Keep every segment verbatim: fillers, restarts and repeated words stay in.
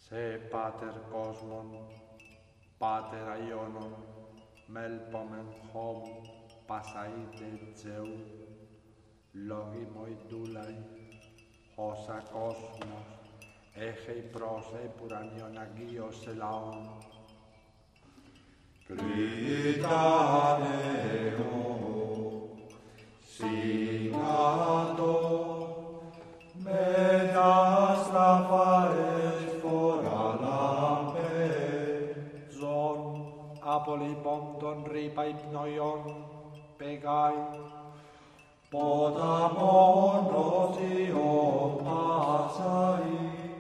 Σε πάτερ κόσμον, πάτερ αιώνων, μέλπομεν χώμου, πασαΐτε Τζεού, λόγοι μοϊντούλαϊ, όσα κόσμος, έχει πρόσαι πουρανιον αγγείος σε λαόν. Κρήτανε συγγάτω, με τα στραφάρες φοραλάμπε. Ζων, από λοιπόν τον ρήπα υπνοϊόν, πεγάει, ποταμόνος ιοπάσαει,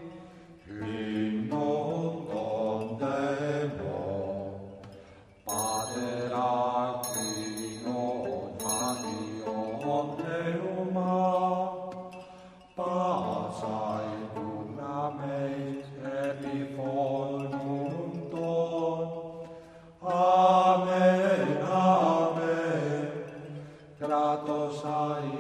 ύμνον των τεμών, Πατέρα Κύριον Άγιον Πνεύμα, πάσαει του ναμέις επιφωνούντον. Αμέν, αμέν, κράτος αΐ